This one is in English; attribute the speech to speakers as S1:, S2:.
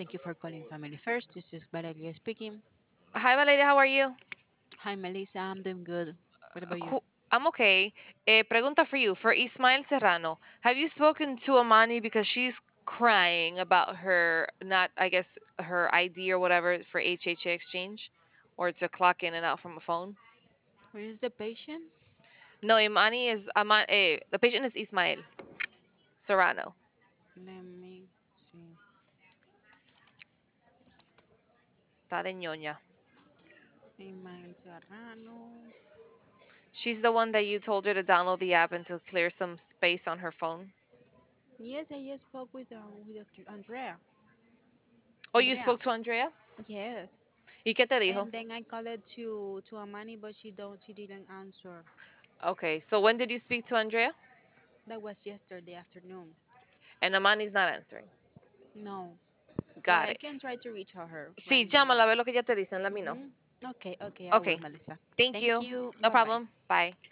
S1: Thank you for calling Family First. This is Valeria speaking.
S2: Hi, Valeria, how are you?
S1: Hi, Melissa. I'm doing good. What about you?
S2: I'm okay. Pregunta for you. For Ismael Serrano, have you spoken to Amani because she's crying about her, not, I guess, her ID or whatever for HHA exchange or to clock in and out from a phone?
S1: Where is the patient?
S2: No, the patient is Ismael Serrano.
S1: Let me see.
S2: Está de ñoña.
S1: Email Serrano.
S2: She's the one that you told her to download the app and to clear some space on her phone.
S1: Yes, I just spoke with Dr. Andrea.
S2: Oh, you
S1: Andrea.
S2: spoke to Andrea?
S1: Yes.
S2: ¿Y qué te dijo?
S1: And then I called it to Amani, but she didn't answer.
S2: Okay, so when did you speak to Andrea?
S1: That was yesterday afternoon.
S2: And Amani's not answering.
S1: No, but
S2: Got
S1: I
S2: it.
S1: can try to reach her
S2: Sí,
S1: right now.
S2: llámala a ver lo que ella te dicen. Let me know.
S1: Okay, okay, I will,
S2: Okay.
S1: Melissa.
S2: Thank
S1: Thank
S2: you.
S1: you.
S2: No
S1: Bye bye.
S2: problem. Bye.